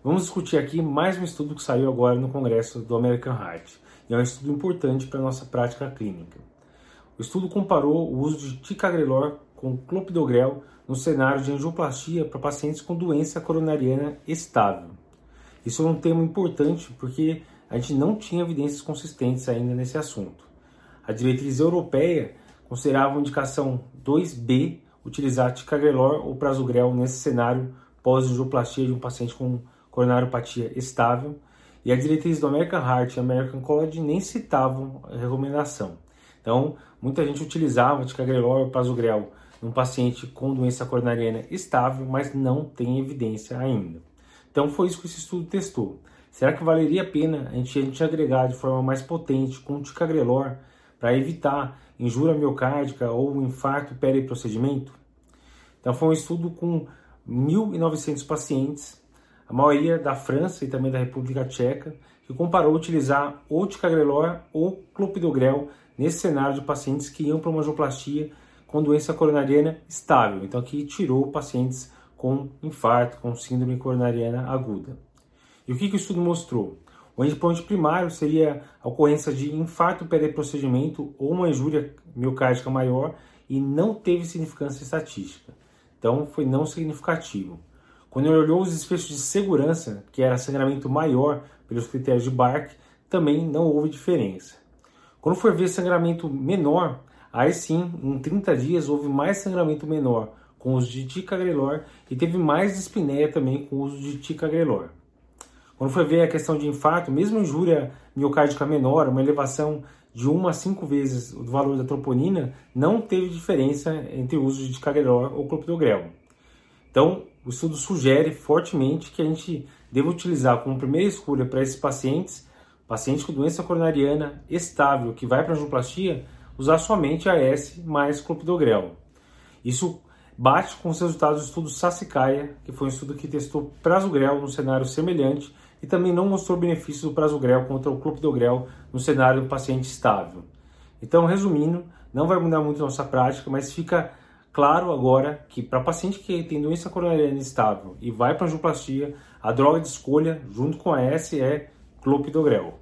Vamos discutir aqui mais um estudo que saiu agora no Congresso do American Heart. E é um estudo importante para a nossa prática clínica. O estudo comparou o uso de ticagrelor com clopidogrel no cenário de angioplastia para pacientes com doença coronariana estável. Isso é um tema importante porque a gente não tinha evidências consistentes ainda nesse assunto. A diretriz europeia considerava a indicação 2B utilizar ticagrelor ou prasugrel nesse cenário pós-angioplastia de um paciente com coronariopatia estável, e a diretriz do American Heart e American College nem citavam a recomendação. Então, muita gente utilizava ticagrelor ou prasugrel num paciente com doença coronariana estável, mas não tem evidência ainda. Então, foi isso que esse estudo testou. Será que valeria a pena a gente agregar de forma mais potente com ticagrelor para evitar injúria miocárdica ou infarto peri-procedimento? Então, foi um estudo com 1.900 pacientes, a maioria da França e também da República Tcheca, que comparou utilizar ou ticagrelor ou clopidogrel nesse cenário de pacientes que iam para uma angioplastia com doença coronariana estável. Então aqui tirou pacientes com infarto, com síndrome coronariana aguda. E o que o estudo mostrou? O endpoint primário seria a ocorrência de infarto peri-procedimento ou uma injúria miocárdica maior e não teve significância estatística. Então foi não significativo. Quando ele olhou os desfechos de segurança, que era sangramento maior pelos critérios de BARC, também não houve diferença. Quando for ver sangramento menor, aí sim, em 30 dias, houve mais sangramento menor com o uso de ticagrelor e teve mais dispneia também com o uso de ticagrelor. Quando for ver a questão de infarto, mesmo injúria miocárdica menor, uma elevação de 1 a 5 vezes o valor da troponina, não teve diferença entre o uso de ticagrelor ou clopidogrel. Então, o estudo sugere fortemente que a gente deva utilizar como primeira escolha para esses pacientes com doença coronariana estável que vai para a angioplastia, usar somente AS mais clopidogrel. Isso bate com os resultados do estudo Sassicaia, que foi um estudo que testou prasugrel num cenário semelhante e também não mostrou benefício do prasugrel contra o clopidogrel no cenário do paciente estável. Então, resumindo, não vai mudar muito a nossa prática, mas fica claro agora que para paciente que tem doença coronariana estável e vai para angioplastia, a droga de escolha junto com a AS é clopidogrel.